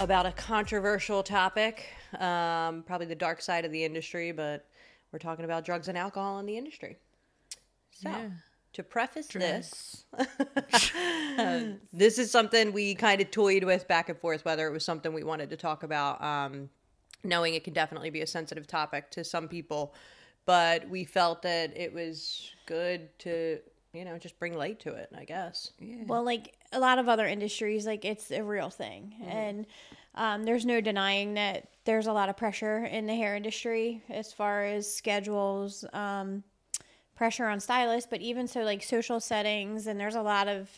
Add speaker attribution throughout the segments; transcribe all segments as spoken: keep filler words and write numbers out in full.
Speaker 1: about a controversial topic, um, probably the dark side of the industry, but we're talking about drugs and alcohol in the industry. So, yeah. to preface
Speaker 2: Drugs.
Speaker 1: this, this is something we kind of toyed with back and forth, whether it was something we wanted to talk about, um, knowing it can definitely be a sensitive topic to some people, but we felt that it was good to, you know, just bring light to it, I guess.
Speaker 3: Yeah. Well, like a lot of other industries, like it's a real thing. Mm-hmm. And um, there's no denying that there's a lot of pressure in the hair industry as far as schedules, um, pressure on stylists, but even so like social settings. And there's a lot of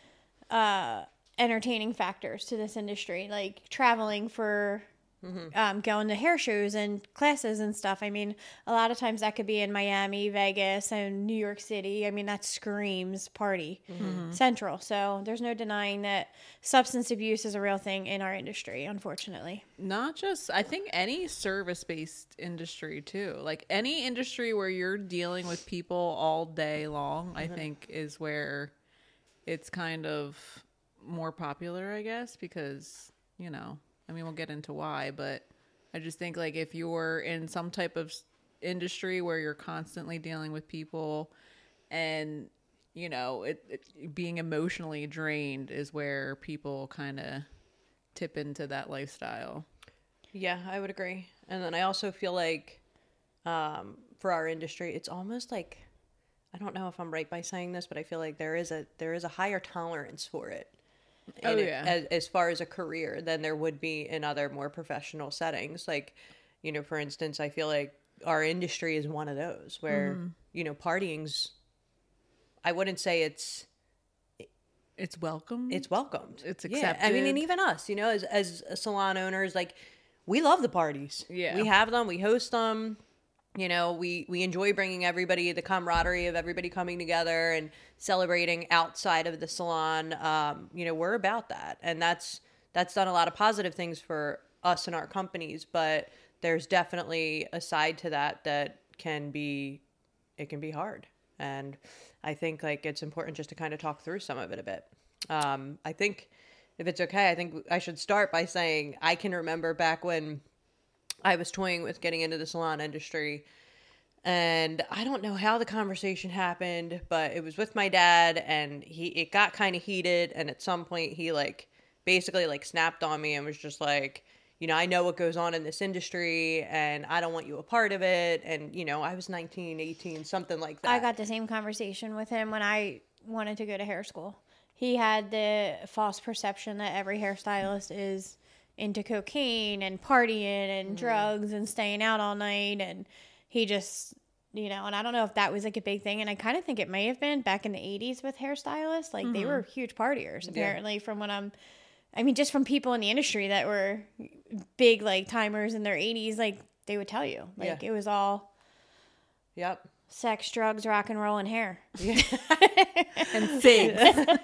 Speaker 3: uh, entertaining factors to this industry, like traveling for... Mm-hmm. Um, going to hair shows and classes and stuff. I mean, a lot of times that could be in Miami, Vegas, and New York City. I mean, that screams party mm-hmm. central. So there's no denying that substance abuse is a real thing in our industry, unfortunately.
Speaker 2: Not just, I think any service-based industry too. Like any industry where you're dealing with people all day long, mm-hmm. I think is where it's kind of more popular, I guess, because, you know, I mean, we'll get into why, but I just think like if you're in some type of industry where you're constantly dealing with people and, you know, it, it being emotionally drained is where people kind of tip into that lifestyle.
Speaker 1: Yeah, I would agree. And then I also feel like um, for our industry, it's almost like, I don't know if I'm right by saying this, but I feel like there is a there is a higher tolerance for it.
Speaker 2: Oh,
Speaker 1: it,
Speaker 2: yeah.
Speaker 1: as, as far as a career than there would be in other more professional settings. Like, you know, for instance, I feel like our industry is one of those where, mm-hmm. you know, partying's, I wouldn't say it's...
Speaker 2: It's welcomed.
Speaker 1: It's welcomed.
Speaker 2: It's accepted.
Speaker 1: Yeah. I mean, and even us, you know, as, as salon owners, like, we love the parties.
Speaker 2: Yeah.
Speaker 1: We have them. We host them. You know, we, we enjoy bringing everybody, the camaraderie of everybody coming together and celebrating outside of the salon. Um, you know, we're about that. And that's that's done a lot of positive things for us and our companies. But there's definitely a side to that that can be, it can be hard. And I think, like, it's important just to kind of talk through some of it a bit. Um, I think, if it's okay, I think I should start by saying I can remember back when I was toying with getting into the salon industry, and I don't know how the conversation happened, but it was with my dad, and he it got kind of heated, and at some point he like basically like snapped on me and was just like, you know, I know what goes on in this industry, and I don't want you a part of it. And, you know, I was nineteen, eighteen, something like that.
Speaker 3: I got the same conversation with him when I wanted to go to hair school. He had the false perception that every hairstylist is into cocaine and partying and mm-hmm. drugs and staying out all night, and he just, you know, and I don't know if that was like a big thing, and I kind of think it may have been back in the eighties with hairstylists. Like mm-hmm. they were huge partiers apparently, yeah. from what I'm I mean, just from people in the industry that were big like timers in their eighties, like they would tell you, like yeah. it was all
Speaker 1: yep
Speaker 3: sex, drugs, rock and roll, and hair.
Speaker 1: Yeah. And cigs.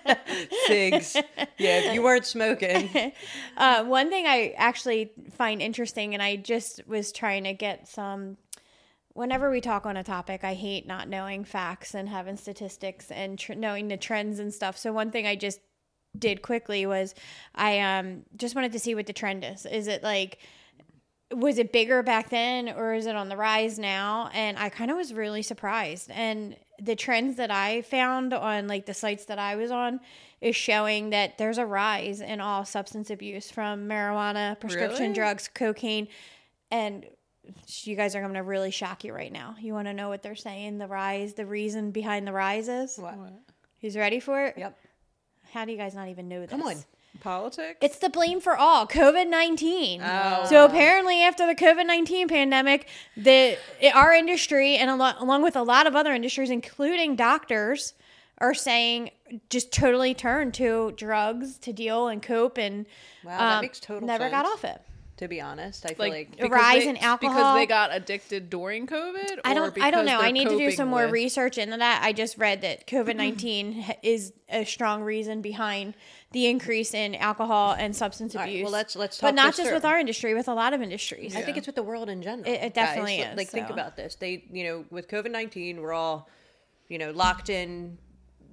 Speaker 1: Cigs. Yeah, if you weren't smoking.
Speaker 3: Uh, one thing I actually find interesting, and I just was trying to get some, whenever we talk on a topic, I hate not knowing facts and having statistics and tr- knowing the trends and stuff. So one thing I just did quickly was I um just wanted to see what the trend is. Is it like... was it bigger back then or is it on the rise now? And I kind of was really surprised. And the trends that I found on like the sites that I was on is showing that there's a rise in all substance abuse, from marijuana, prescription
Speaker 2: really?
Speaker 3: drugs, cocaine. And you guys are going to really shock you right now. You want to know what they're saying? The rise, the reason behind the rise is?
Speaker 1: What?
Speaker 3: Who's ready for it?
Speaker 1: Yep.
Speaker 3: How do you guys not even know this?
Speaker 1: Come on.
Speaker 2: Politics?
Speaker 3: It's the blame for all, covid nineteen.
Speaker 2: Oh.
Speaker 3: So apparently after the covid nineteen pandemic, the our industry, and a lot, along with a lot of other industries, including doctors, are saying just totally turn to drugs to deal and cope, and
Speaker 1: wow, that
Speaker 3: um,
Speaker 1: makes total
Speaker 3: never
Speaker 1: sense.
Speaker 3: got off it.
Speaker 1: To be honest, I feel like,
Speaker 3: like a rise
Speaker 2: they,
Speaker 3: in alcohol
Speaker 2: because they got addicted during COVID. Or
Speaker 3: I don't. I don't know. I need to do some more
Speaker 2: with...
Speaker 3: research into that. I just read that covid nineteen is a strong reason behind the increase in alcohol and substance
Speaker 1: All
Speaker 3: abuse.
Speaker 1: right, well, let's let's talk.
Speaker 3: But not
Speaker 1: this
Speaker 3: just
Speaker 1: through.
Speaker 3: with our industry, with a lot of industries.
Speaker 1: I think it's with the world in general.
Speaker 3: It, it definitely
Speaker 1: guys.
Speaker 3: is.
Speaker 1: Like,
Speaker 3: so.
Speaker 1: think about this. They, you know, with covid nineteen, we're all, you know, locked in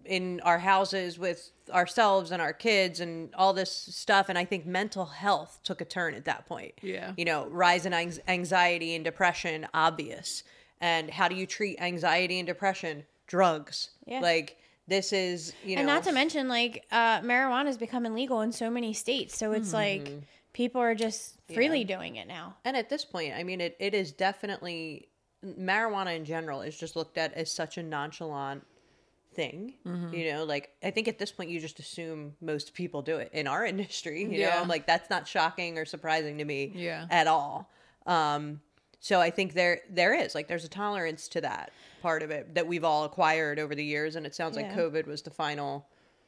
Speaker 1: in our houses with ourselves and our kids and all this stuff. And I think mental health took a turn at that point.
Speaker 2: Yeah.
Speaker 1: You know, rise in anx- anxiety and depression, obvious. And how do you treat anxiety and depression? Drugs.
Speaker 3: Yeah.
Speaker 1: Like, this is, you know.
Speaker 3: And not to mention, like, uh, marijuana is becoming legal in so many states. So it's like people are just freely
Speaker 1: Yeah.
Speaker 3: doing it now.
Speaker 1: And at this point, I mean, it, it is definitely, marijuana in general is just looked at as such a nonchalant thing.
Speaker 2: Mm-hmm.
Speaker 1: You know, like, I think at this point you just assume most people do it in our industry. You know,
Speaker 2: Yeah.
Speaker 1: I'm like, that's not shocking or surprising to me
Speaker 2: Yeah.
Speaker 1: at all. Um, so I think there there is, like, there's a tolerance to that part of it that we've all acquired over the years. And it sounds like
Speaker 3: Yeah.
Speaker 1: COVID was the final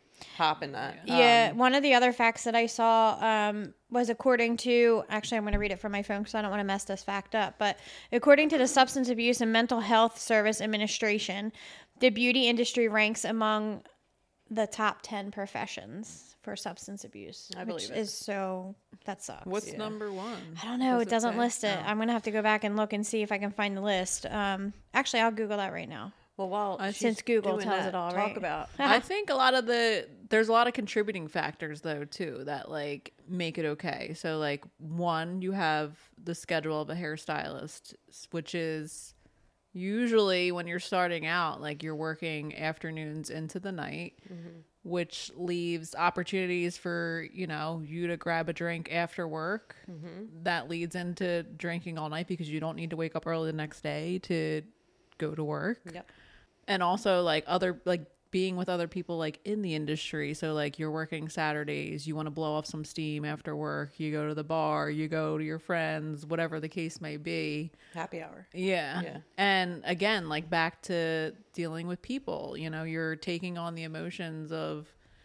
Speaker 1: hop in that.
Speaker 3: Yeah,
Speaker 1: Um,
Speaker 3: one of the other facts that I saw um, was according to, actually, I'm going to read it from my phone because I don't want to mess this fact up. But according to the Substance Abuse and Mental Health Service Administration, the beauty industry ranks among the top ten professions for substance abuse,
Speaker 1: I
Speaker 3: which
Speaker 1: believe it.
Speaker 3: is so, that sucks.
Speaker 2: What's
Speaker 1: Yeah.
Speaker 2: number one?
Speaker 3: I don't know.
Speaker 2: Does
Speaker 3: It doesn't
Speaker 2: say?
Speaker 3: list it.
Speaker 2: Oh.
Speaker 3: I'm going to have to go back and look and see if I can find the list. Um, actually, I'll Google that right now.
Speaker 1: Well, while
Speaker 2: I-
Speaker 1: she's
Speaker 3: Since Google
Speaker 1: doing
Speaker 3: tells
Speaker 1: that,
Speaker 3: it all,
Speaker 1: talk
Speaker 3: right?
Speaker 1: about
Speaker 2: I think a lot of the there's a lot of contributing factors though too that like make it okay. So like one, you have the schedule of a hairstylist, which is usually when you're starting out, like you're working afternoons into the night, which leaves opportunities for, you know, you to grab a drink after work. That leads into drinking all night because you don't need to wake up early the next day to go to work.
Speaker 1: Yep.
Speaker 2: And also like other like being with other people like in the industry. So like you're working Saturdays, you want to blow off some steam after work, you go to the bar, you go to your friends, whatever the case may be.
Speaker 1: happy hour.
Speaker 2: Yeah.
Speaker 1: Yeah.
Speaker 2: And again, like back to dealing with people, you know, you're taking on the emotions of,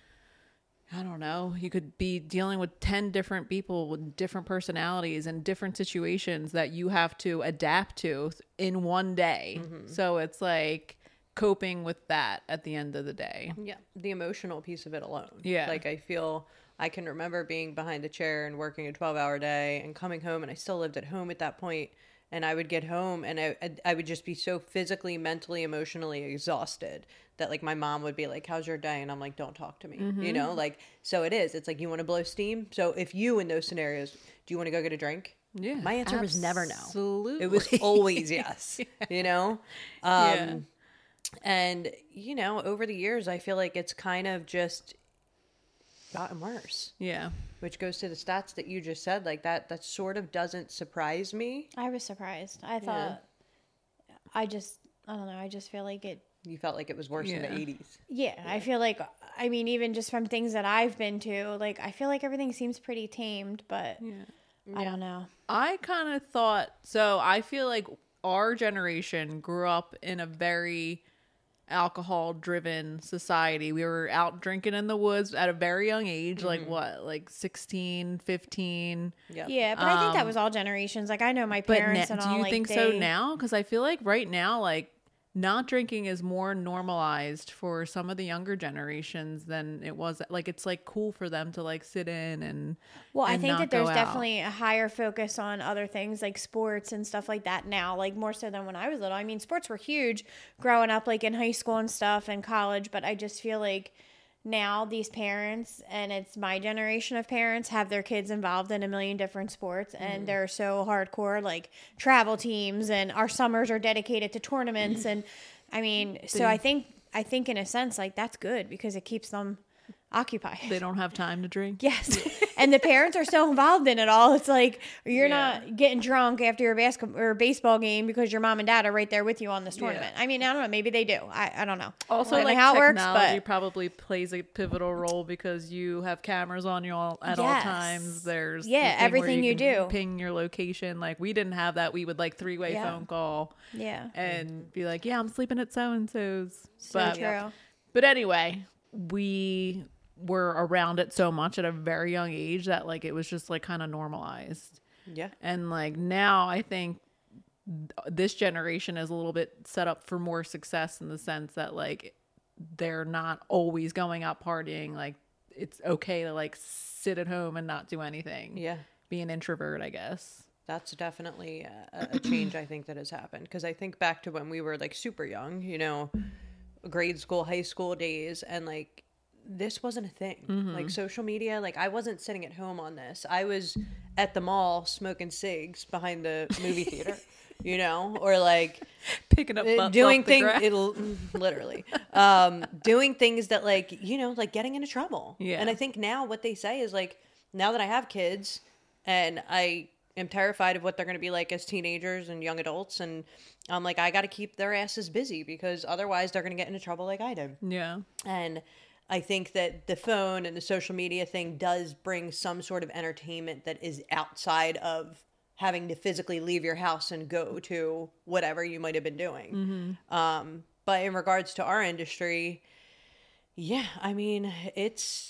Speaker 2: I don't know, you could be dealing with ten different people with different personalities and different situations that you have to adapt to in one day. So it's like coping with that at the end of the day.
Speaker 1: Yeah, the emotional piece of it alone.
Speaker 2: Yeah.
Speaker 1: Like, I feel, I can remember being behind the chair and working a twelve hour day and coming home, and I still lived at home at that point, and I would get home and I, I, I would just be so physically, mentally, emotionally exhausted that, like, my mom would be like, how's your day? And I'm like, don't talk to me. You know, like, so it is. It's like, you want to blow steam? So if you, in those scenarios, do you want to go get a drink?
Speaker 2: Yeah.
Speaker 1: My answer was never no.
Speaker 2: Absolutely.
Speaker 1: It was always yes, you know? Um,
Speaker 2: Yeah.
Speaker 1: And, you know, over the years, I feel like it's kind of just gotten worse,
Speaker 2: Yeah.
Speaker 1: which goes to the stats that you just said. Like, that, that sort of doesn't surprise me.
Speaker 3: I was surprised. I thought, I just, I don't know. I just feel like it,
Speaker 1: You felt like it was worse in
Speaker 2: Yeah.
Speaker 1: the eighties.
Speaker 3: yeah, I feel like, I mean, even just from things that I've been to, like, I feel like everything seems pretty tamed, but
Speaker 2: Yeah.
Speaker 3: I don't know.
Speaker 2: I kind of thought so. I feel like our generation grew up in a very alcohol driven society. We were out drinking in the woods at a very young age, like what, like sixteen, fifteen.
Speaker 1: Yep.
Speaker 3: Yeah, but I think that
Speaker 2: Um,
Speaker 3: was all generations. Like, I know my
Speaker 2: But
Speaker 3: parents
Speaker 2: na-
Speaker 3: and
Speaker 2: do
Speaker 3: all,
Speaker 2: you
Speaker 3: like,
Speaker 2: think so
Speaker 3: they-
Speaker 2: now? Because I feel like right now, like not drinking is more normalized for some of the younger generations than it was. Like it's like cool for them to like sit in and
Speaker 3: Well, I
Speaker 2: and
Speaker 3: think
Speaker 2: not
Speaker 3: that there's
Speaker 2: go out.
Speaker 3: definitely a higher focus on other things like sports and stuff like that now, like more so than when I was little. I mean, sports were huge growing up, like in high school and stuff and college, but I just feel like now these parents, and it's my generation of parents, have their kids involved in a million different sports, and they're so hardcore, like travel teams, and our summers are dedicated to tournaments. And I mean, so I think, I think in a sense, like that's good because it keeps them occupied.
Speaker 2: they don't have time to drink.
Speaker 3: Yes. And the parents are so involved in it all. It's like you're
Speaker 2: Yeah.
Speaker 3: not getting drunk after your basketball or baseball game because your mom and dad are right there with you on this tournament.
Speaker 2: Yeah.
Speaker 3: I mean, I don't know. Maybe they do. I, I don't know.
Speaker 2: Also,
Speaker 3: I don't know
Speaker 2: like
Speaker 3: how it works,
Speaker 2: technology
Speaker 3: but
Speaker 2: probably plays a pivotal role because you have cameras on you all at all
Speaker 3: Yes.
Speaker 2: times. There's the
Speaker 3: Yeah,
Speaker 2: thing where
Speaker 3: everything you
Speaker 2: can
Speaker 3: do.
Speaker 2: ping your location. Like we didn't have that. We would like three way
Speaker 3: Yeah.
Speaker 2: phone call
Speaker 3: yeah,
Speaker 2: and be like, "Yeah, I'm sleeping at so and so's."
Speaker 3: so
Speaker 2: But
Speaker 3: true.
Speaker 2: but anyway, we were around it so much at a very young age that like it was just like kind of normalized.
Speaker 1: Yeah.
Speaker 2: And like now I think this generation is a little bit set up for more success in the sense that like they're not always going out partying. Like it's okay to like sit at home and not do anything.
Speaker 1: Yeah.
Speaker 2: Be an introvert, I guess.
Speaker 1: That's definitely a, a change I think that has happened. Because I think back to when we were like super young, you know, grade school, high school days, and like this wasn't a thing. Mm-hmm. Like social media, like I wasn't sitting at home on this. I was at the mall smoking cigs behind the movie theater, you know, or like
Speaker 2: picking up butts
Speaker 1: doing
Speaker 2: off the
Speaker 1: things.
Speaker 2: grass.
Speaker 1: It'll literally um, doing things that like you know, like getting into trouble.
Speaker 2: Yeah.
Speaker 1: And I think now what they say is like now that I have kids and I am terrified of what they're going to be like as teenagers and young adults, and I'm like I got to keep their asses busy because otherwise they're going to get into trouble like I did.
Speaker 2: Yeah.
Speaker 1: And I think that the phone and the social media thing does bring some sort of entertainment that is outside of having to physically leave your house and go to whatever you might have been doing. Mm-hmm. Um, but in regards to our industry, yeah, I mean, it's,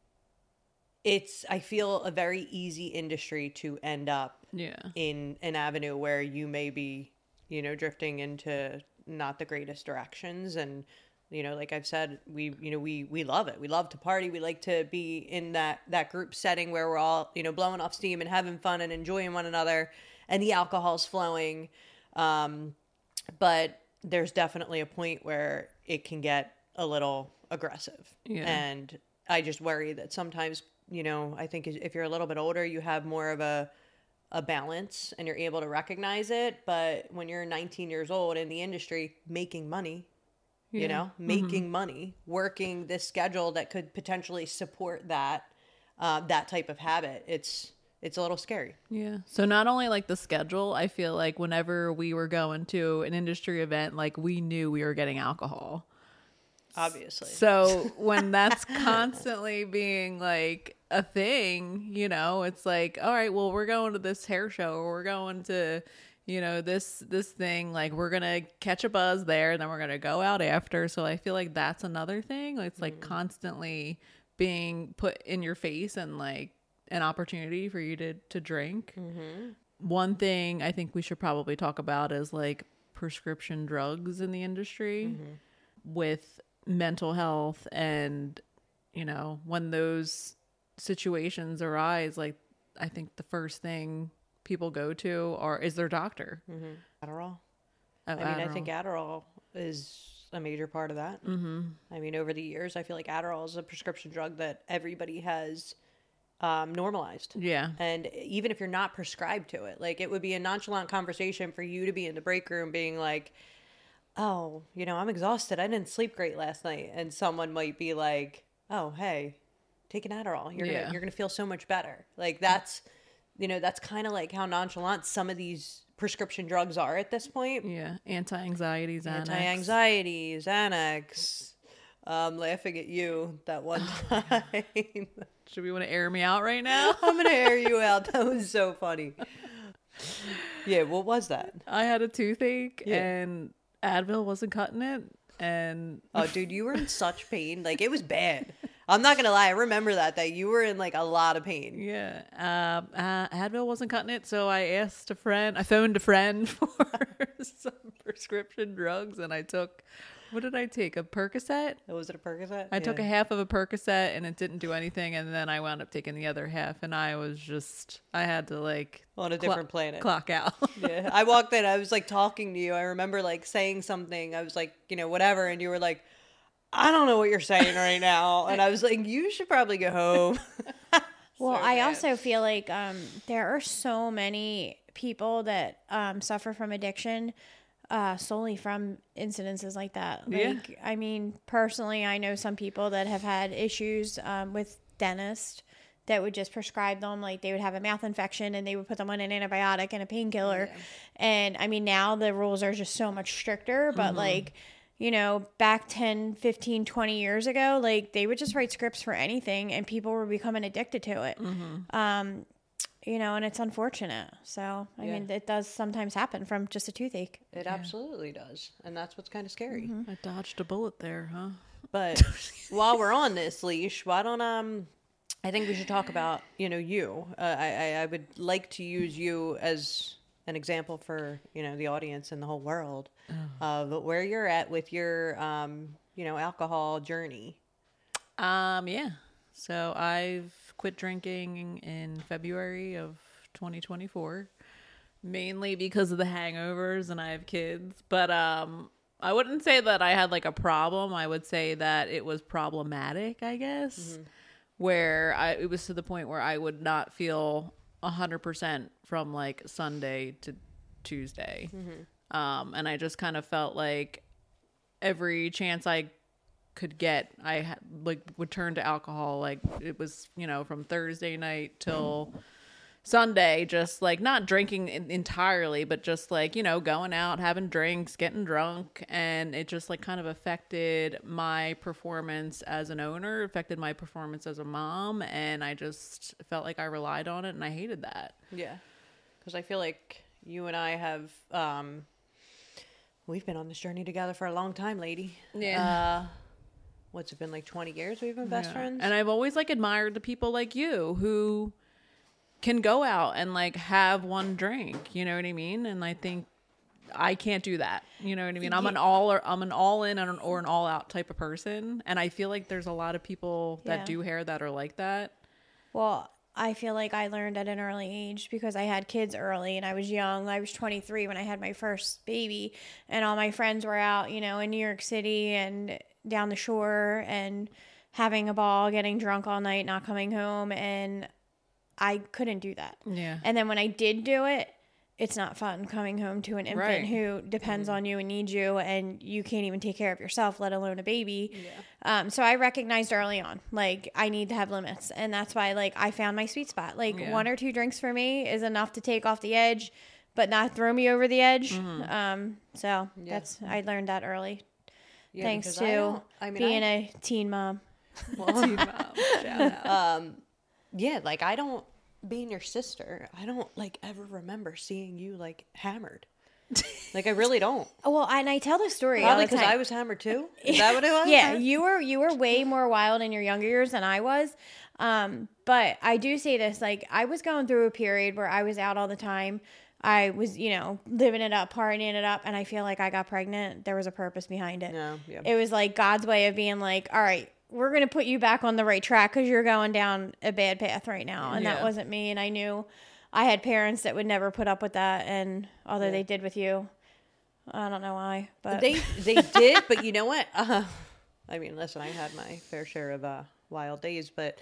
Speaker 1: it's, I feel a very easy industry to end up
Speaker 2: Yeah.
Speaker 1: in an avenue where you may be, you know, drifting into not the greatest directions. And, you know, like I've said, we, you know, we, we love it. We love to party. We like to be in that, that group setting where we're all, you know, blowing off steam and having fun and enjoying one another and the alcohol's flowing. Um, but there's definitely a point where it can get a little aggressive.
Speaker 2: Yeah.
Speaker 1: And I just worry that sometimes, you know, I think if you're a little bit older, you have more of a, a balance and you're able to recognize it. But when you're nineteen years old in the industry making money, you
Speaker 2: Yeah.
Speaker 1: know, making mm-hmm. money, working this schedule that could potentially support that, uh, that type of habit. It's, it's a little scary.
Speaker 2: Yeah. So not only like the schedule, I feel like whenever we were going to an industry event, like we knew we were getting alcohol.
Speaker 1: Obviously.
Speaker 2: So when that's constantly being like a thing, you know, it's like, all right, well, we're going to this hair show or we're going to, you know, this, this thing, like we're going to catch a buzz there and then we're going to go out after. So I feel like that's another thing. It's like mm. constantly being put in your face and like an opportunity for you to, to drink. Mm-hmm. One thing I think we should probably talk about is like prescription drugs in the industry mm-hmm. with mental health. And, you know, when those situations arise, like I think the first thing people go to or is their doctor.
Speaker 1: Mm-hmm. Adderall.
Speaker 2: Oh,
Speaker 1: I mean,
Speaker 2: Adderall.
Speaker 1: I think Adderall is a major part of that.
Speaker 2: Mm-hmm.
Speaker 1: I mean, over the years, I feel like Adderall is a prescription drug that everybody has um, normalized.
Speaker 2: Yeah.
Speaker 1: And even if you're not prescribed to it, like it would be a nonchalant conversation for you to be in the break room being like, oh, you know, I'm exhausted. I didn't sleep great last night. And someone might be like, oh, hey, take an Adderall. You're
Speaker 2: yeah.
Speaker 1: gonna, you're going to feel so much better. Like that's, you know, that's kind of like how nonchalant some of these prescription drugs are at this point.
Speaker 2: Yeah. Anti-anxiety, Xanax.
Speaker 1: Anti-anxiety, Xanax. I'm laughing at you that one time.
Speaker 2: Should we want to air me out right now?
Speaker 1: I'm going to air you out. That was so funny. Yeah, what was that?
Speaker 2: I had a toothache
Speaker 1: yeah.
Speaker 2: and Advil wasn't cutting it. And
Speaker 1: oh, dude, you were in such pain. Like, it was bad. I'm not going to lie. I remember that, that you were in, like, a lot of pain.
Speaker 2: Yeah. Um, uh, Advil wasn't cutting it, so I asked a friend. I phoned a friend for some prescription drugs, and I took, what did I take? A Percocet?
Speaker 1: Oh, was it a Percocet?
Speaker 2: I
Speaker 1: yeah.
Speaker 2: took a half of a Percocet, and it didn't do anything, and then I wound up taking the other half, and I was just, I had to, like...
Speaker 1: on a different
Speaker 2: cl-
Speaker 1: planet.
Speaker 2: Clock out.
Speaker 1: Yeah. I walked in. I was, like, talking to you. I remember, like, saying something. I was like, you know, whatever, and you were like... I don't know what you're saying right now. And I was like, you should probably go home.
Speaker 3: Well,
Speaker 1: So
Speaker 3: I
Speaker 1: bad.
Speaker 3: also feel like um, there are so many people that um, suffer from addiction uh, solely from incidences like that. Like,
Speaker 2: Yeah.
Speaker 3: I mean, personally, I know some people that have had issues um, with dentists that would just prescribe them. Like, they would have a mouth infection and they would put them on an antibiotic and a painkiller.
Speaker 1: Yeah.
Speaker 3: And, I mean, now the rules are just so much stricter. But,
Speaker 2: Mm-hmm.
Speaker 3: like... you know, back ten, fifteen, twenty years ago, like they would just write scripts for anything and people were becoming addicted to it.
Speaker 2: Mm-hmm.
Speaker 3: Um, you know, and it's unfortunate. So, I
Speaker 1: Yeah.
Speaker 3: mean, it does sometimes happen from just a toothache.
Speaker 1: It absolutely does. And that's what's kind of scary.
Speaker 3: Mm-hmm.
Speaker 2: I dodged a bullet there, huh?
Speaker 1: But while we're on this leash, why don't, um, I think we should talk about, you know, you. Uh, I, I, I would like to use you as an example for, you know, the audience and the whole world
Speaker 2: Oh.
Speaker 1: of where you're at with your, um, you know, alcohol journey.
Speaker 2: Um, yeah. So I've quit drinking in February of twenty twenty-four, mainly because of the hangovers and I have kids. But um, I wouldn't say that I had like a problem. I would say that it was problematic, I guess, mm-hmm. where I, it was to the point where I would not feel a hundred percent from like Sunday to Tuesday. Mm-hmm. Um, and I just kind of felt like every chance I could get, I had, like would turn to alcohol. Like it was, you know, from Thursday night till Sunday, just like not drinking entirely, but just like, you know, going out, having drinks, getting drunk. And it just like kind of affected my performance as an owner, affected my performance as a mom. And I just felt like I relied on it and I hated that.
Speaker 1: Yeah. Because I feel like you and I have, um, we've been on this journey together for a long time, lady.
Speaker 2: Yeah.
Speaker 1: Uh, what's it been, like twenty years we've been best
Speaker 2: yeah.
Speaker 1: friends?
Speaker 2: And I've always like admired the people like you who can go out and like have one drink, you know what I mean? And I think I can't do that. You know what I mean? I'm an all or I'm an all in or an, or an all out type of person. And I feel like there's a lot of people that
Speaker 3: Yeah.
Speaker 2: do hair that are like that.
Speaker 3: Well, I feel like I learned at an early age because I had kids early and I was young. I was twenty-three when I had my first baby, and all my friends were out, you know, in New York City and down the shore and having a ball, getting drunk all night, not coming home. And I couldn't do that.
Speaker 2: Yeah.
Speaker 3: And then when I did do it, it's not fun coming home to an infant
Speaker 2: Right.
Speaker 3: who depends mm-hmm. on you and needs you, and you can't even take care of yourself, let alone a baby. Yeah. Um, so I recognized early on, like, I need to have limits. And that's why, like, I found my sweet spot. Like, yeah. one or two drinks for me is enough to take off the edge, but not throw me over the edge. Mm-hmm. Um, so yeah. that's, I learned that early. Yeah, thanks to I I mean, being I, a teen mom.
Speaker 1: Well, teen mom. Shout out. Um, yeah, like, I don't, being your sister, I don't like ever remember seeing you like hammered. Like I really don't.
Speaker 3: Well, and I tell the story
Speaker 1: probably because I was hammered too. Is that what it was?
Speaker 3: Yeah, you were you were way more wild in your younger years than I was. Um, but I do say this, like I was going through a period where I was out all the time. I was, you know, living it up, partying it up, and I feel like I got pregnant. There was a purpose behind it.
Speaker 1: No, yeah.
Speaker 3: It was like God's way of being like, all right, we're going to put you back on the right track because you're going down a bad path right now. And yeah. that wasn't me. And I knew I had parents that would never put up with that. And although yeah. they did with you, I don't know why, but
Speaker 1: they, they did. But you know what? Uh, I mean, listen, I had my fair share of uh, wild days, but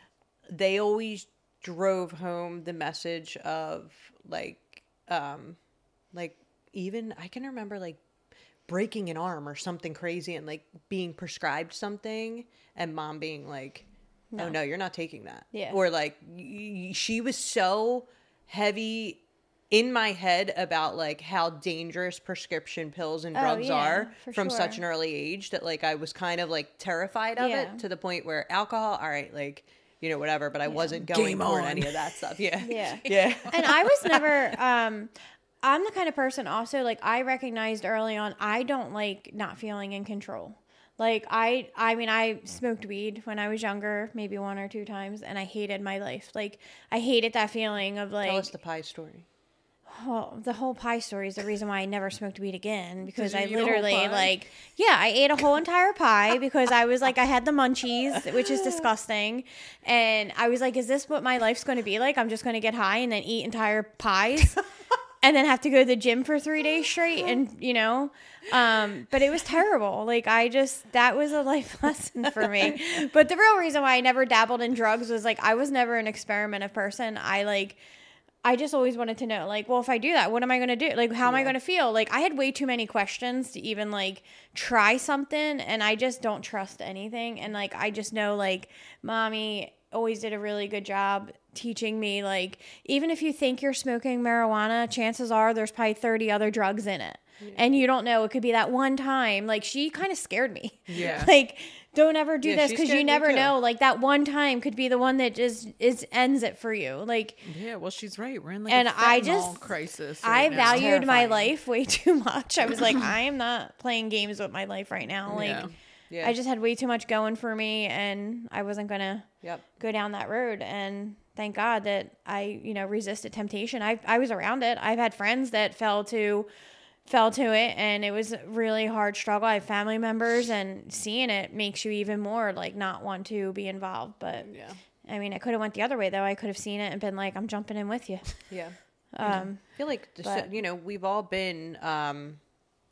Speaker 1: they always drove home the message of like, um, like even I can remember like, breaking an arm or something crazy and like being prescribed something and mom being like, no. oh no, you're not taking that.
Speaker 3: Yeah.
Speaker 1: Or like y- y- she was so heavy in my head about like how dangerous prescription pills and drugs
Speaker 3: oh, yeah,
Speaker 1: are from
Speaker 3: sure.
Speaker 1: such an early age that like I was kind of like terrified of yeah. it to the point where alcohol, all right, like, you know, whatever, but I yeah. wasn't going
Speaker 2: Game
Speaker 1: toward
Speaker 2: on.
Speaker 1: any of that stuff. Yeah.
Speaker 3: Yeah.
Speaker 1: Yeah.
Speaker 3: And I was never, um, I'm the kind of person also, like, I recognized early on, I don't like not feeling in control. Like, I, I mean, I smoked weed when I was younger, maybe one or two times, and I hated my life. Like, I hated that feeling of, like...
Speaker 1: Tell us the pie story.
Speaker 3: Well, the whole pie story is the reason why I never smoked weed again, because
Speaker 2: Did
Speaker 3: I
Speaker 2: you eat a whole
Speaker 3: literally,
Speaker 2: pie?
Speaker 3: like... Yeah, I ate a whole entire pie because I was, like, I had the munchies, which is disgusting, and I was like, is this what my life's going to be like? I'm just going to get high and then eat entire pies? And then have to go to the gym for three days straight and, you know, um, but it was terrible. Like, I just, that was a life lesson for me. But the real reason why I never dabbled in drugs was, like, I was never an experimentative person. I, like, I just always wanted to know, like, well, if I do that, what am I going to do? Like, how am
Speaker 1: yeah.
Speaker 3: I going to feel? Like, I had way too many questions to even, like, try something. And I just don't trust anything. And, like, I just know, like, mommy always did a really good job teaching me, like, even if you think you're smoking marijuana, chances are there's probably thirty other drugs in it. Yeah. And you don't know. It could be that one time. Like, she kind of scared me.
Speaker 2: Yeah.
Speaker 3: Like, don't ever do
Speaker 1: yeah,
Speaker 3: this
Speaker 1: she
Speaker 3: because
Speaker 1: scared
Speaker 3: you
Speaker 1: me
Speaker 3: never
Speaker 1: too.
Speaker 3: know. Like, that one time could be the one that just is ends it for you. Like,
Speaker 2: yeah, well, she's right. We're in like
Speaker 3: and
Speaker 2: a
Speaker 3: I
Speaker 2: fentanyl
Speaker 3: just
Speaker 2: crisis.
Speaker 3: I
Speaker 2: Right now.
Speaker 3: valued my
Speaker 1: Terrifying.
Speaker 3: life way too much. I was like, I am not playing games with my life right now. Like,
Speaker 2: Yeah.
Speaker 1: Yeah.
Speaker 3: I just had way too much going for me, and I wasn't gonna
Speaker 1: Yep.
Speaker 3: go down that road. And thank God that I, you know, resisted temptation. I I was around it. I've had friends that fell to fell to it, and it was a really hard struggle. I have family members, and seeing it makes you even more like not want to be involved. But
Speaker 1: Yeah.
Speaker 3: I mean, I could have went the other way though. I could have seen it and been like, I'm jumping in with you.
Speaker 1: Yeah.
Speaker 3: Um,
Speaker 1: I feel like, just,
Speaker 3: but-
Speaker 1: you know, we've all been, um,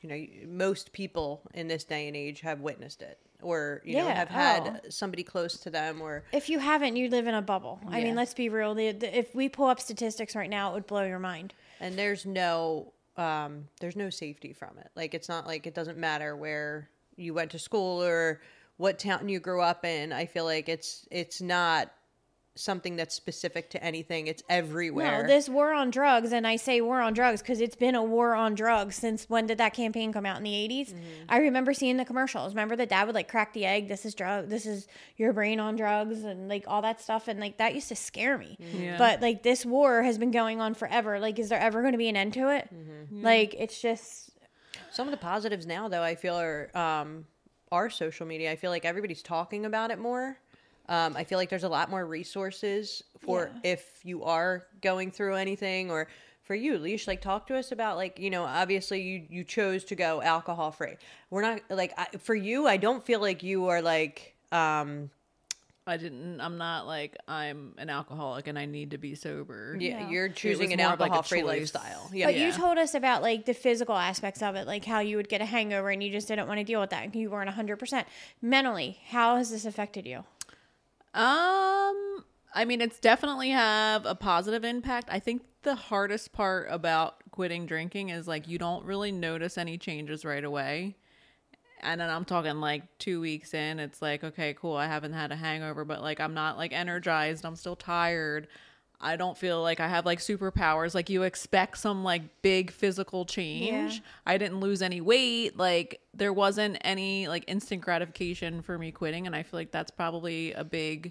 Speaker 1: you know, most people in this day and age have witnessed it, or you know,
Speaker 3: Yeah,
Speaker 1: have had
Speaker 3: oh.
Speaker 1: somebody close to them, or
Speaker 3: If you haven't, you live in a bubble. I
Speaker 1: Yeah.
Speaker 3: mean, let's be real. The, the, if we pull up statistics right now, it would blow your mind.
Speaker 1: and there's no um there's no safety from it. Like, it's not like, it doesn't matter where you went to school or what town you grew up in. I feel like it's it's not something that's specific to anything. It's everywhere.
Speaker 3: No, this war on drugs, and I say war on drugs because it's been a war on drugs since when did that campaign come out, in the eighties?
Speaker 1: Mm-hmm.
Speaker 3: I remember seeing the commercials. Remember that dad would like crack the egg, this is drug, this is your brain on drugs, and like all that stuff, and like that used to scare me.
Speaker 2: Yeah.
Speaker 3: But like this war has been going on forever. Like, is there ever going to be an end to it?
Speaker 1: Mm-hmm.
Speaker 3: Like, it's just
Speaker 1: Some of the positives now, though, I feel are um, are social media. I feel like everybody's talking about it more. Um, I feel like there's a lot more resources for
Speaker 3: Yeah.
Speaker 1: if you are going through anything, or for you, Leash. Like, talk to us about, like, you know, obviously you you chose to go alcohol free. We're not like I, for you. I don't feel like you are like. Um,
Speaker 2: I didn't. I'm not like I'm an alcoholic and I need to be sober.
Speaker 1: yeah,
Speaker 3: No.
Speaker 1: you're choosing
Speaker 2: was
Speaker 1: an
Speaker 2: more of, like, a
Speaker 1: alcohol free
Speaker 2: choice.
Speaker 1: lifestyle. Yeah,
Speaker 3: But
Speaker 2: Yeah.
Speaker 3: you told us about like the physical aspects of it, like how you would get a hangover and you just didn't want to deal with that, and you weren't one hundred percent. Mentally, how has this affected you?
Speaker 2: Um, I mean, it's definitely have a positive impact. I think the hardest part about quitting drinking is like you don't really notice any changes right away. And then I'm talking like two weeks in, it's like, okay, cool, I haven't had a hangover, but like I'm not like energized, I'm still tired. I don't feel like I have like superpowers. Like you expect some like big physical change.
Speaker 3: Yeah.
Speaker 2: I didn't lose any weight. Like there wasn't any like instant gratification for me quitting. And I feel like that's probably a big,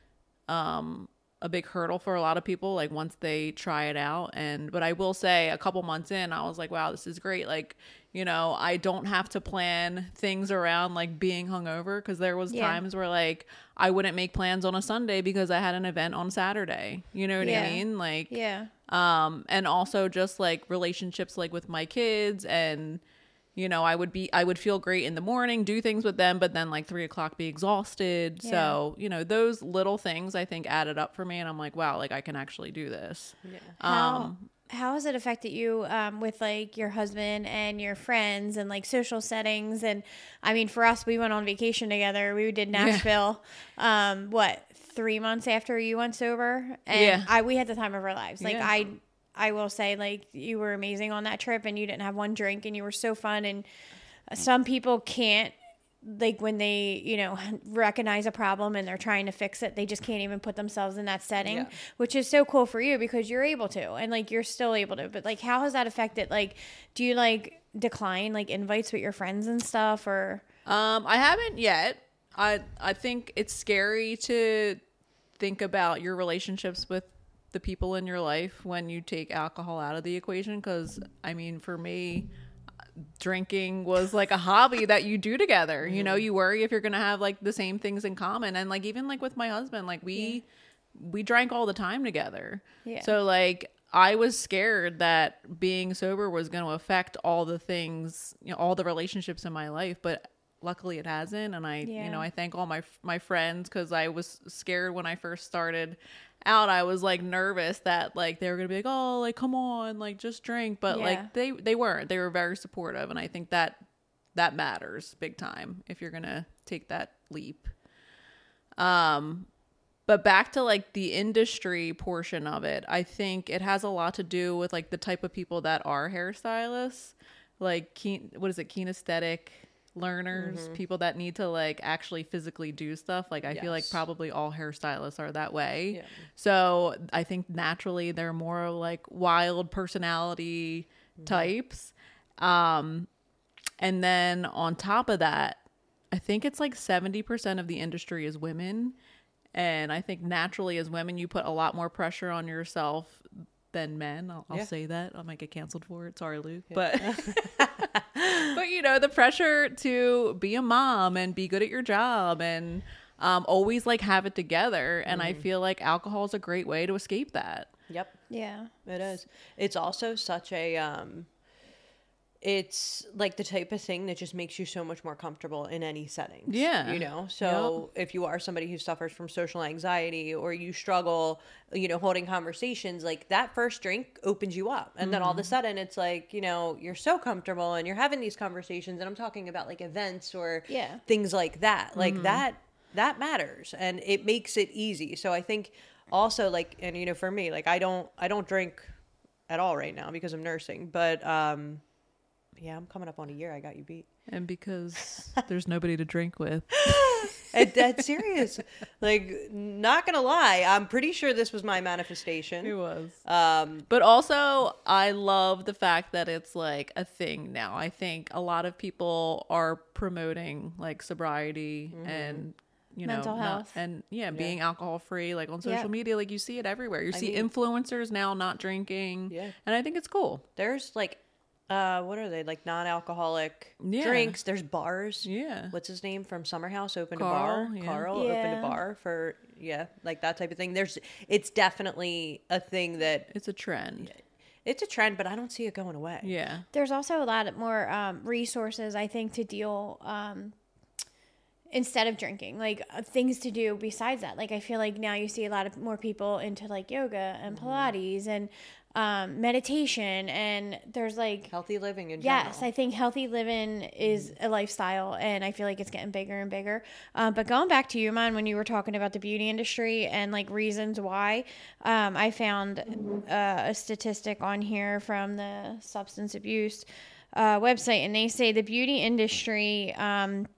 Speaker 2: um, a big hurdle for a lot of people. Like once they try it out. And, but I will say a couple months in, I was like, wow, this is great. Like, you know, I don't have to plan things around like being hungover. Cause there was
Speaker 3: Yeah.
Speaker 2: times where like I wouldn't make plans on a Sunday because I had an event on Saturday. You know what
Speaker 3: Yeah.
Speaker 2: I mean? Like,
Speaker 3: Yeah.
Speaker 2: um, and also just like relationships like with my kids, and you know, I would be I would feel great in the morning, do things with them, but then like three o'clock be exhausted.
Speaker 3: Yeah.
Speaker 2: So, you know, those little things I think added up for me, and I'm like, wow, like I can actually do this.
Speaker 1: yeah.
Speaker 3: How
Speaker 2: Um,
Speaker 3: how has it affected you um, with like your husband and your friends and like social settings? And I mean, for us, we went on vacation together. We did Nashville. Um, what three months after you went sober? And
Speaker 2: Yeah.
Speaker 3: I we had the time of our lives. Like
Speaker 2: Yeah.
Speaker 3: I. I will say, like, you were amazing on that trip, and you didn't have one drink, and you were so fun. And some people can't, like, when they, you know, recognize a problem and they're trying to fix it, they just can't even put themselves in that setting,
Speaker 1: Yeah.
Speaker 3: which is so cool for you because you're able to, and like you're still able to. But like, how has that affected? Like, do you like decline like invites with your friends and stuff, or?
Speaker 2: Um, I haven't yet. I I think it's scary to think about your relationships with the people in your life when you take alcohol out of the equation, because I mean, for me, drinking was like a hobby that you do together. You know, you worry if you're gonna have like the same things in common, and like even like with my husband, like we we drank all the time together.
Speaker 3: Yeah.
Speaker 2: So like I was scared that being sober was going to affect all the things, you know, all the relationships in my life, but luckily it hasn't. And I,
Speaker 3: Yeah.
Speaker 2: you know, I thank all my, my friends, cause I was scared when I first started out. I was like nervous that like, they were going to be like, oh, like, come on, like just drink. But
Speaker 3: Yeah.
Speaker 2: like they, they weren't, they were very supportive. And I think that that matters big time if you're going to take that leap. Um, But back to like the industry portion of it, I think it has a lot to do with like the type of people that are hairstylists, like keen, what is it, kinesthetic learners,
Speaker 1: Mm-hmm.
Speaker 2: people that need to like actually physically do stuff. Like I feel like
Speaker 1: Yes.
Speaker 2: probably all hairstylists are that way.
Speaker 1: Yeah.
Speaker 2: So I think naturally they're more like wild personality
Speaker 1: Mm-hmm.
Speaker 2: types. Um, and then on top of that, I think it's like seventy percent of the industry is women. And I think naturally as women, you put a lot more pressure on yourself than men. I'll, I'll
Speaker 1: Yeah.
Speaker 2: say that. I might get canceled for it. Sorry, Luke. But, but you know, the pressure to be a mom and be good at your job and um, always like have it together. And I feel like alcohol is a great way to escape that.
Speaker 1: Yep.
Speaker 3: Yeah.
Speaker 1: It is. It's also such a um it's like the type of thing that just makes you so much more comfortable in any settings.
Speaker 2: Yeah.
Speaker 1: You know, so if you are somebody who suffers from social anxiety or you struggle, you know, holding conversations, like that first drink opens you up. And then all of a sudden it's like, you know, you're so comfortable and you're having these conversations. And I'm talking about like events or
Speaker 3: Yeah.
Speaker 1: things like that. Like that, that matters and it makes it easy. So I think also like, and you know, for me, like I don't, I don't drink at all right now because I'm nursing, but, um, yeah, I'm coming up on a year. I got you beat.
Speaker 2: And because there's nobody to drink with.
Speaker 1: And that's serious. Like, not gonna lie, I'm pretty sure this was my manifestation.
Speaker 2: It was.
Speaker 1: Um,
Speaker 2: But also, I love the fact that it's like a thing now. I think a lot of people are promoting like sobriety and, you know,
Speaker 3: Mental
Speaker 2: not-
Speaker 3: health.
Speaker 2: and yeah, being alcohol free, like on social
Speaker 3: Yeah.
Speaker 2: media. Like you see it everywhere. You see
Speaker 1: mean-
Speaker 2: influencers now not drinking.
Speaker 1: Yeah.
Speaker 2: And I think it's cool.
Speaker 1: there's like, uh, what are they? Like non-alcoholic
Speaker 2: Yeah.
Speaker 1: drinks. There's bars.
Speaker 2: Yeah.
Speaker 1: What's his name from Summer House? Opened
Speaker 2: Carl,
Speaker 1: a bar.
Speaker 2: yeah.
Speaker 1: Carl opened
Speaker 3: Yeah.
Speaker 1: a bar for yeah, like that type of thing. There's, it's definitely a thing that
Speaker 2: It's a trend.
Speaker 1: it's a trend, but I don't see it going away.
Speaker 2: Yeah.
Speaker 3: There's also a lot more um, resources, I think, to deal um, instead of drinking, like uh, things to do besides that. Like I feel like now you see a lot of more people into like yoga and Pilates and um, meditation, and there's like
Speaker 1: Healthy living in
Speaker 3: yes,
Speaker 1: general.
Speaker 3: I think healthy living is a lifestyle, and I feel like it's getting bigger and bigger. Um, but going back to you, man, when you were talking about the beauty industry and like reasons why, um, I found uh, a statistic on here from the substance abuse uh, website, and they say the beauty industry, um,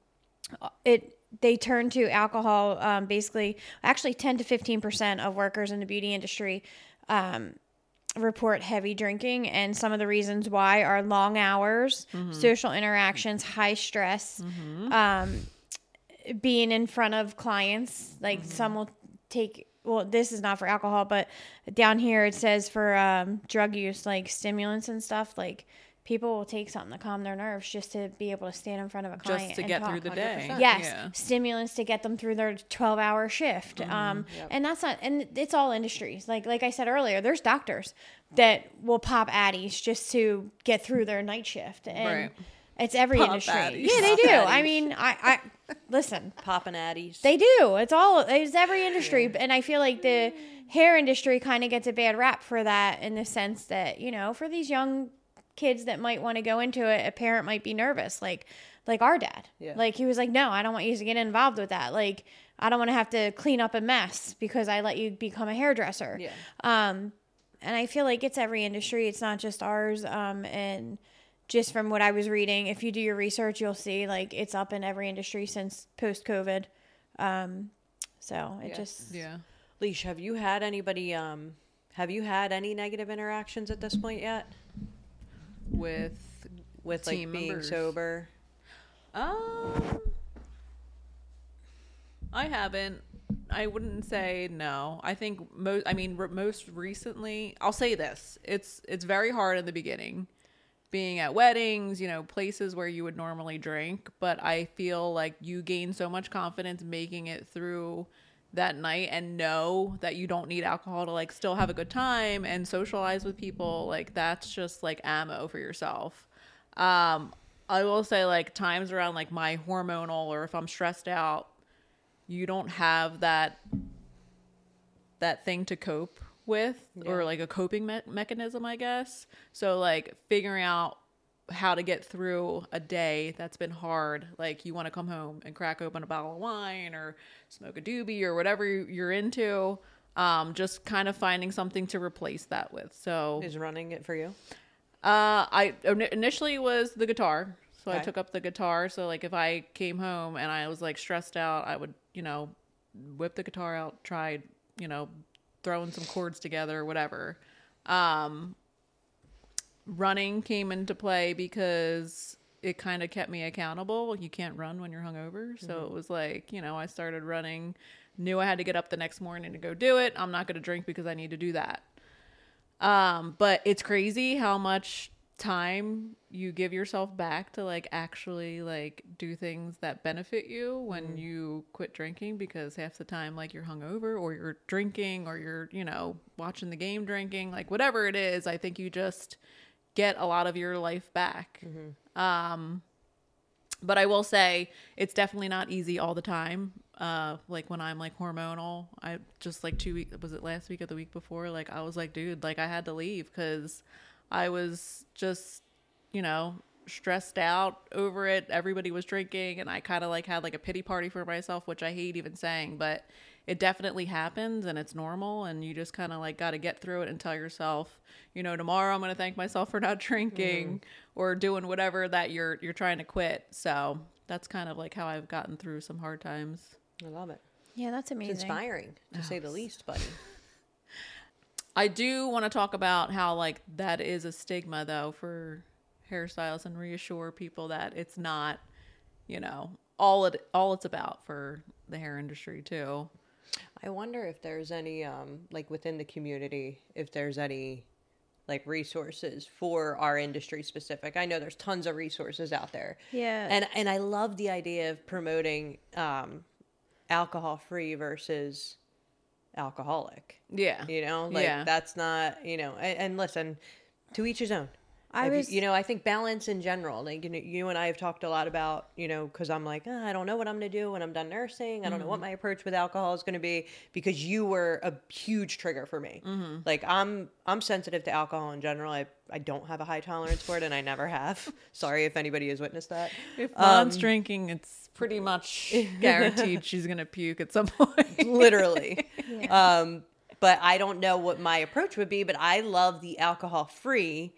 Speaker 3: it they turn to alcohol. Um, basically, actually, ten to fifteen percent of workers in the beauty industry. Um, report heavy drinking, and some of the reasons why are long hours, social interactions, high stress, um, being in front of clients. Like some will take, well, this is not for alcohol, but down here it says for um, drug use, like stimulants and stuff. Like people will take something to calm their nerves just to be able to stand in front of a client
Speaker 2: Just to
Speaker 3: and
Speaker 2: get
Speaker 3: talk.
Speaker 2: through the day.
Speaker 3: Yes,
Speaker 2: Yeah.
Speaker 3: stimulants to get them through their twelve hour shift. Um, and that's not, and it's all industries. Like, like I said earlier, there's doctors that will pop addies just to get through their night shift. And
Speaker 2: Right.
Speaker 3: it's every
Speaker 2: Pop
Speaker 3: industry.
Speaker 2: addies.
Speaker 3: Yeah, they
Speaker 1: Pop
Speaker 3: do.
Speaker 1: addies.
Speaker 3: I mean, I, I, listen,
Speaker 1: Popping addies.
Speaker 3: they do. It's all, it's every industry. And I feel like the hair industry kind of gets a bad rap for that, in the sense that, you know, for these young kids that might want to go into it, a parent might be nervous, like like our dad.
Speaker 1: Yeah.
Speaker 3: Like he was like, no, I don't want you to get involved with that. Like I don't want to have to clean up a mess because I let you become a hairdresser.
Speaker 1: Yeah.
Speaker 3: Um, and I feel like it's every industry. It's not just ours. Um, and just from what I was reading, if you do your research, you'll see like it's up in every industry since post COVID. Um, so it
Speaker 1: Yeah.
Speaker 3: just
Speaker 2: Yeah.
Speaker 1: Leash, have you had anybody? Um, have you had any negative interactions at this point yet
Speaker 2: With
Speaker 1: with like
Speaker 2: team
Speaker 1: being
Speaker 2: members.
Speaker 1: sober?
Speaker 2: Um, I haven't. I wouldn't say no. I think most. I mean, re- most recently, I'll say this: it's it's very hard in the beginning, being at weddings, you know, places where you would normally drink. But I feel like you gain so much confidence making it through that night and know that you don't need alcohol to like still have a good time and socialize with people. Like that's just like ammo for yourself. Um, I will say like times around like my hormonal, or if I'm stressed out, you don't have that that thing to cope with, or like a coping me- mechanism, I guess. So like figuring out how to get through a day that's been hard. Like you want to come home and crack open a bottle of wine or smoke a doobie or whatever you're into. Um, just kind of finding something to replace that with. So
Speaker 1: Is running it for you?
Speaker 2: uh, I ini- initially was the guitar. So I
Speaker 1: Okay.
Speaker 2: took up the guitar. So like if I came home and I was like stressed out, I would, you know, whip the guitar out, try, you know, throwing some chords together or whatever. Um, running came into play because it kind of kept me accountable. You can't run when you're hungover. So it was like, you know, I started running, knew I had to get up the next morning to go do it. I'm not going to drink because I need to do that. Um, but it's crazy how much time you give yourself back to like actually like do things that benefit you when you quit drinking, because half the time like you're hungover or you're drinking or you're, you know, watching the game drinking, like whatever it is. I think you just get a lot of your life back. Mm-hmm. Um, but I will say it's definitely not easy all the time. Uh, like when I'm like hormonal, I just like two weeks, was it last week or the week before? Like I was like, dude, like I had to leave because I was just, you know, stressed out over it. Everybody was drinking and I kind of like had like a pity party for myself, which I hate even saying, but it definitely happens and it's normal. And you just kind of like got to get through it and tell yourself, you know, tomorrow I'm going to thank myself for not drinking mm. or doing whatever that you're, you're trying to quit. So that's kind of like how I've gotten through some hard times.
Speaker 1: I love it.
Speaker 3: Yeah, that's amazing.
Speaker 1: It's inspiring, to oh. say the least, buddy.
Speaker 2: I do want to talk about how, like, that is a stigma, though, for hairstylists and reassure people that it's not, you know, all it all it's about for the hair industry, too.
Speaker 1: I wonder if there's any, um, like, within the community, if there's any, like, resources for our industry specific. I know there's tons of resources out there.
Speaker 3: Yeah.
Speaker 1: And, and I love the idea of promoting um, alcohol-free versus alcoholic.
Speaker 2: Yeah.
Speaker 1: You know, like
Speaker 2: yeah.
Speaker 1: that's not, you know, and, and listen, to each his own.
Speaker 3: I
Speaker 1: if
Speaker 3: was,
Speaker 1: you, you know, I think balance in general, like, you know, you and I have talked a lot about, you know, cause I'm like, oh, I don't know what I'm going to do when I'm done nursing. I don't mm-hmm. know what my approach with alcohol is going to be, because you were a huge trigger for me. Mm-hmm. Like I'm, I'm sensitive to alcohol in general. I, I don't have a high tolerance for it and I never have. Sorry if anybody has witnessed that.
Speaker 2: If mom's um, drinking, it's pretty much guaranteed she's going to puke at some point.
Speaker 1: Literally. Yeah. Um, but I don't know what my approach would be, but I love the alcohol free.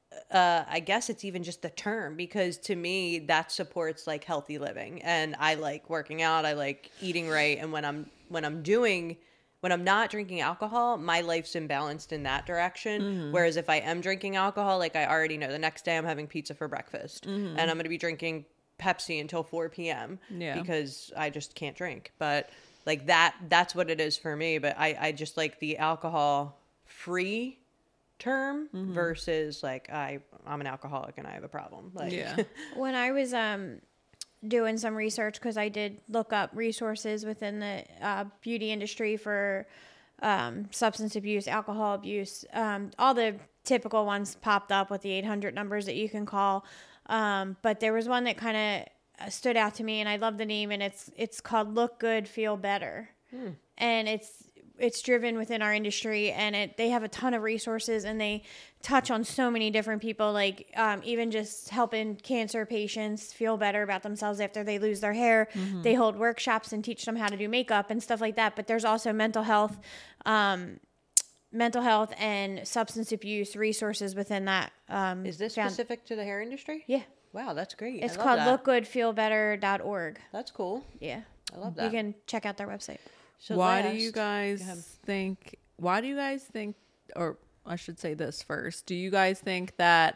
Speaker 1: Uh, I guess it's even just the term, because to me that supports like healthy living, and I like working out. I like eating right. And when I'm, when I'm doing, when I'm not drinking alcohol, my life's imbalanced in that direction. Mm-hmm. Whereas if I am drinking alcohol, like I already know the next day I'm having pizza for breakfast mm-hmm. and I'm going to be drinking Pepsi until four p.m. Yeah. because I just can't drink. But like that, that's what it is for me. But I, I just like the alcohol free term mm-hmm. versus like I, I'm an alcoholic and I have a problem. Like,
Speaker 2: yeah.
Speaker 3: When I was um, doing some research, because I did look up resources within the uh, beauty industry for um, substance abuse, alcohol abuse, um, all the typical ones popped up with the eight hundred numbers that you can call. Um, but there was one that kind of stood out to me, and I love the name, and it's it's called Look Good, Feel Better. Hmm. And it's it's driven within our industry, and it they have a ton of resources, and they touch on so many different people, like um, even just helping cancer patients feel better about themselves after they lose their hair. Mm-hmm. They hold workshops and teach them how to do makeup and stuff like that. But there's also mental health, um, mental health and substance abuse resources within that. Um,
Speaker 1: Is this
Speaker 3: found-
Speaker 1: specific to the hair industry?
Speaker 3: Yeah.
Speaker 1: Wow, that's great.
Speaker 3: It's
Speaker 1: I love
Speaker 3: called
Speaker 1: that.
Speaker 3: look good feel better dot org.
Speaker 1: That's cool.
Speaker 3: Yeah.
Speaker 1: I love that.
Speaker 3: You can check out their website.
Speaker 2: So why last, do you guys think, why do you guys think, or I should say this first, do you guys think that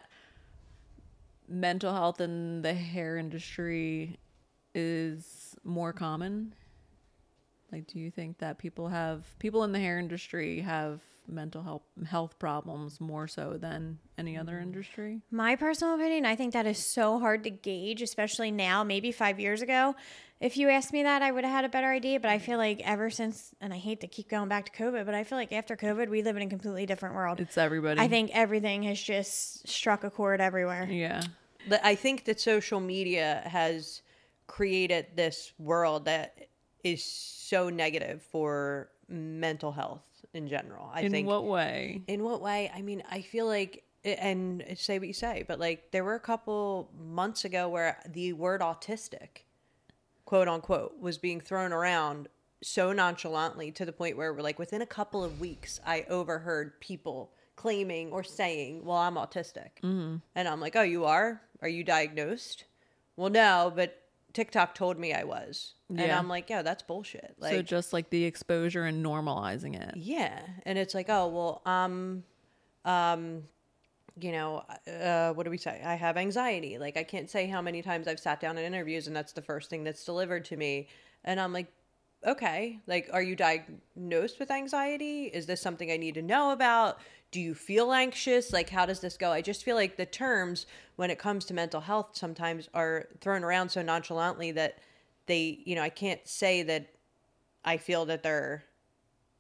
Speaker 2: mental health in the hair industry is more common? Like, do you think that people have, people in the hair industry have mental health health problems more so than any other industry?
Speaker 3: My personal opinion, I think that is so hard to gauge, especially now. Maybe five years ago, if you asked me that, I would have had a better idea. But I feel like ever since, and I hate to keep going back to COVID, but I feel like after COVID, we live in a completely different world.
Speaker 2: It's everybody.
Speaker 3: I think everything has just struck a chord everywhere.
Speaker 2: Yeah.
Speaker 1: I think that social media has created this world that is so negative for mental health in general. I
Speaker 2: in
Speaker 1: think.
Speaker 2: In what way?
Speaker 1: In what way? I mean, I feel like, and say what you say, but like there were a couple months ago where the word autistic, quote unquote, was being thrown around so nonchalantly to the point where we're like, within a couple of weeks, I overheard people claiming or saying, well, I'm autistic. Mm-hmm. And I'm like, oh, you are? Are you diagnosed? Well, no, but TikTok told me I was. Yeah. And I'm like, yeah, that's bullshit. Like,
Speaker 2: so just like the exposure and normalizing it.
Speaker 1: Yeah. And it's like, oh, well, um, um, you know, uh, what do we say? I have anxiety. Like, I can't say how many times I've sat down in interviews and that's the first thing that's delivered to me. And I'm like, okay, like, are you diagnosed with anxiety? Is this something I need to know about? Do you feel anxious? Like, how does this go? I just feel like the terms when it comes to mental health sometimes are thrown around so nonchalantly that they, you know, I can't say that I feel that they're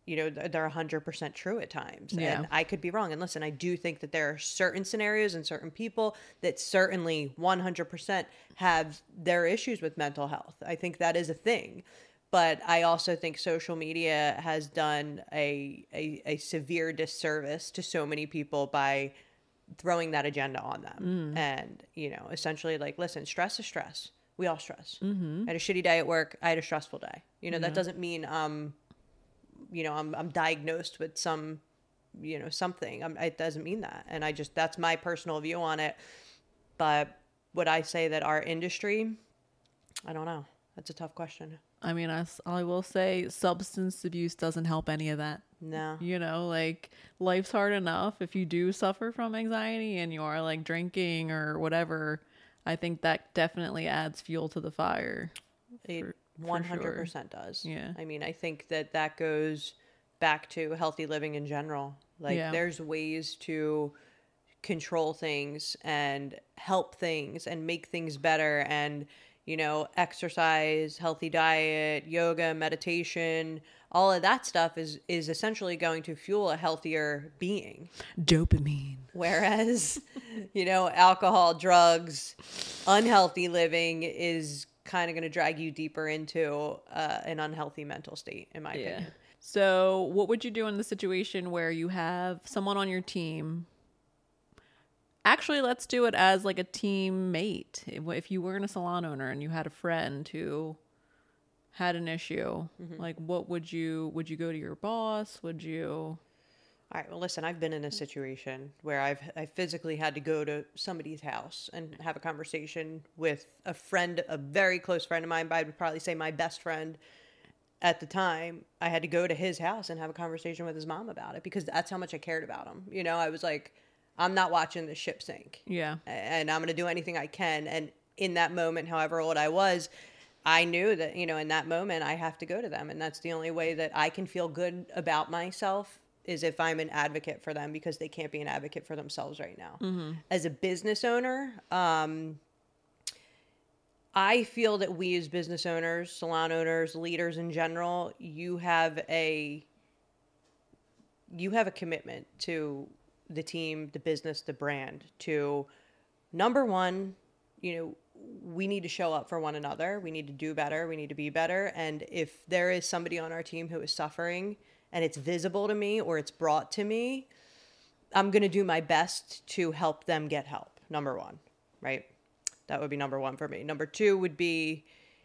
Speaker 1: you know, th- they're one hundred percent true at times.
Speaker 2: Yeah.
Speaker 1: And I could be wrong. And listen, I do think that there are certain scenarios and certain people that certainly one hundred percent have their issues with mental health. I think that is a thing. But I also think social media has done a, a, a severe disservice to so many people by throwing that agenda on them. Mm. And, you know, essentially like, listen, stress is stress. We all stress. Mm-hmm. I had a shitty day at work. I had a stressful day. You know, yeah. that doesn't mean, um, you know, I'm, I'm diagnosed with some, you know, something. I'm, it doesn't mean that. And I just, that's my personal view on it. But would I say that our industry, I don't know. That's a tough question.
Speaker 2: I mean, I, I will say substance abuse doesn't help any of that.
Speaker 1: No.
Speaker 2: You know, like life's hard enough. If you do suffer from anxiety and you are like drinking or whatever, I think that definitely adds fuel to the fire.
Speaker 1: It for, one hundred percent for sure. does.
Speaker 2: Yeah.
Speaker 1: I mean, I think that that goes back to healthy living in general. Like yeah. there's ways to control things and help things and make things better, and you know, exercise, healthy diet, yoga, meditation, all of that stuff is is essentially going to fuel a healthier being.
Speaker 2: Dopamine.
Speaker 1: Whereas, you know, alcohol, drugs, unhealthy living is kind of going to drag you deeper into uh, an unhealthy mental state, in my yeah. opinion.
Speaker 2: So what would you do in the situation where you have someone on your team? Actually, let's do it as like a teammate. If you weren't a salon owner and you had a friend who had an issue, mm-hmm. like what would you, would you go to your boss? Would you?
Speaker 1: All right. Well, listen, I've been in a situation where I've, I physically had to go to somebody's house and have a conversation with a friend, a very close friend of mine, but I would probably say my best friend at the time. I had to go to his house and have a conversation with his mom about it because that's how much I cared about him. You know, I was like, I'm not watching the ship sink.
Speaker 2: Yeah.
Speaker 1: And I'm going to do anything I can. And in that moment, however old I was, I knew that, you know, in that moment, I have to go to them. And that's the only way that I can feel good about myself is if I'm an advocate for them, because they can't be an advocate for themselves right now. Mm-hmm. As a business owner, um, I feel that we as business owners, salon owners, leaders in general, you have a, you have a commitment to the team, the business, the brand, to number one, you know, we need to show up for one another. We need to do better. We need to be better. And if there is somebody on our team who is suffering and it's visible to me or it's brought to me, I'm going to do my best to help them get help. Number one, right? That would be number one for me. Number two would be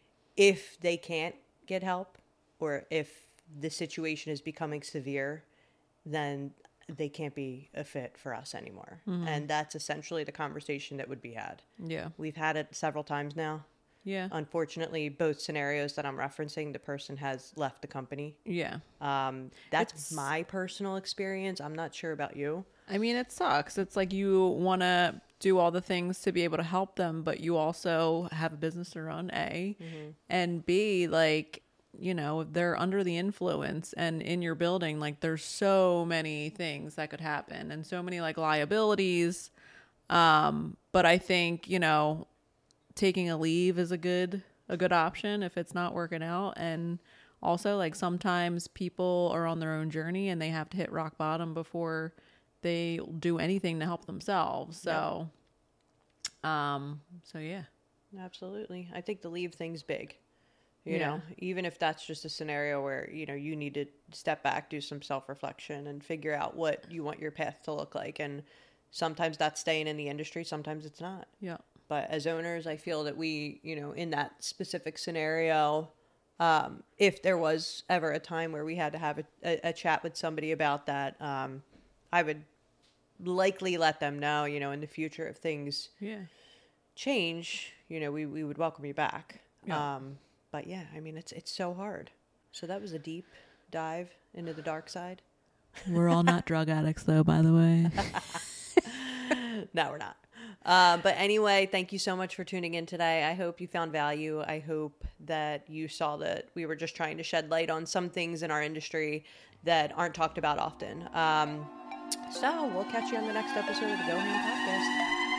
Speaker 1: if they can't get help or if the situation is becoming severe, then they can't be a fit for us anymore. Mm-hmm. And that's essentially the conversation that would be had.
Speaker 2: Yeah.
Speaker 1: We've had it several times now.
Speaker 2: Yeah.
Speaker 1: Unfortunately, both scenarios that I'm referencing, the person has left the company.
Speaker 2: Yeah.
Speaker 1: Um, that's
Speaker 2: it's,
Speaker 1: my personal experience. I'm not sure about you.
Speaker 2: I mean, it sucks. It's like you want to do all the things to be able to help them, but you also have a business to run, A. Mm-hmm. And B, like, you know, they're under the influence and in your building, like there's so many things that could happen and so many like liabilities. Um, but I think, you know, taking a leave is a good, a good option if it's not working out. And also like sometimes people are on their own journey and they have to hit rock bottom before they do anything to help themselves. So, yep. um, so yeah.
Speaker 1: Absolutely. I think the leave thing's big. You
Speaker 2: yeah.
Speaker 1: know, even if that's just a scenario where, you know, you need to step back, do some self-reflection and figure out what you want your path to look like. And sometimes that's staying in the industry. Sometimes it's not.
Speaker 2: Yeah.
Speaker 1: But as owners, I feel that we, you know, in that specific scenario, um, if there was ever a time where we had to have a, a, a chat with somebody about that, um, I would likely let them know, you know, in the future if things
Speaker 2: yeah.
Speaker 1: change, you know, we, we would welcome you back.
Speaker 2: Yeah.
Speaker 1: Um, But yeah, I mean, it's it's so hard. So that was a deep dive into the dark side.
Speaker 2: We're all not drug addicts, though, by the way.
Speaker 1: No, we're not. Uh, but anyway, thank you so much for tuning in today. I hope you found value. I hope that you saw that we were just trying to shed light on some things in our industry that aren't talked about often. Um, so we'll catch you on the next episode of the Go Ham Podcast.